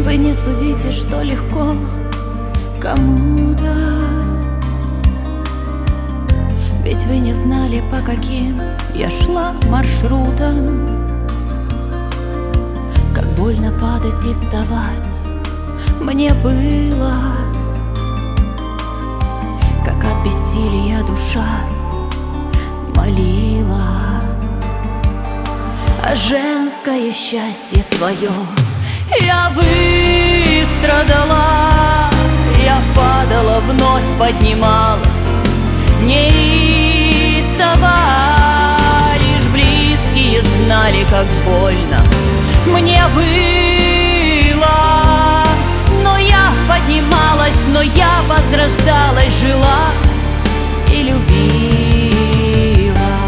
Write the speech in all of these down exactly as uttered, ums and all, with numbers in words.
Вы не судите, что легко кому-то, ведь вы не знали, по каким я шла маршрутам. Как больно падать и вставать мне было, как от бессилия душа молила. А женское счастье свое я выстрадала. Я падала, вновь поднималась неистово. Лишь близкие знали, как больно мне было. Но я поднималась, но я возрождалась, жила и любила.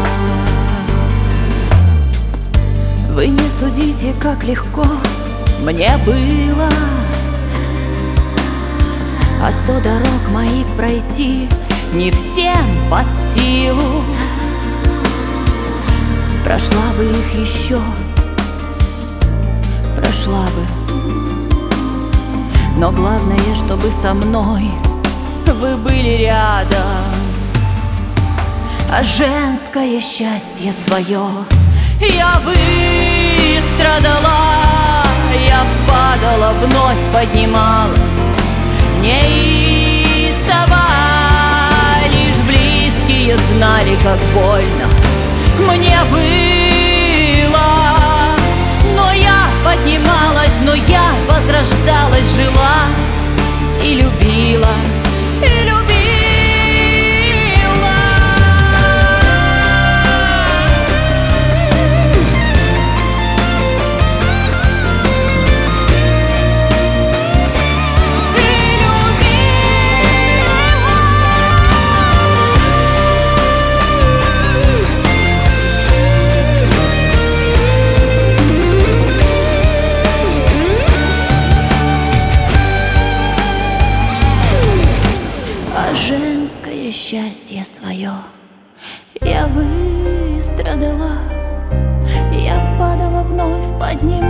Вы не судите, как легко мне было, а сто дорог моих пройти не всем под силу. Прошла бы их еще, прошла бы, но главное, чтобы со мной вы были рядом. А женское счастье свое я выстрадала. Я падала, вновь поднималась неистово. Лишь близкие знали, как больно мне было. Но я поднималась, но я возрождалась, жила и любила, и любила. Женское счастье свое я выстрадала. Я падала, вновь поднималась.